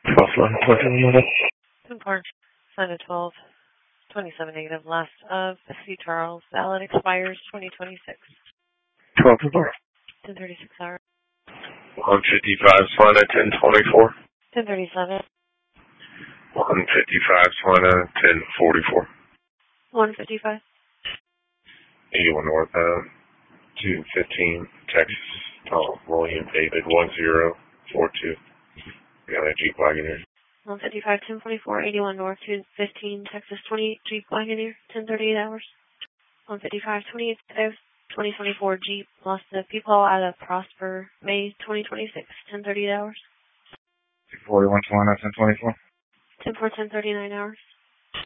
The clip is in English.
10-4, sign of 12, 27 negative, last of C. Charles. Valid expires 2026. 12 to 10:36 hours. 155, sign of 1024. 10:37. 155, sign of 1044. 155. 81 northbound, 215, Texas, Tom, William, David, 1042. Got a Jeep Wagoneer. 155, 1044, 81 north, 215, Texas, 28, Jeep Wagoneer, 10:38 hours. 155, 28, 2024 Jeep, lost the people out of Prosper, May 2026, 10:38 hours. 41, 1024. 10:4, 10:39 hours.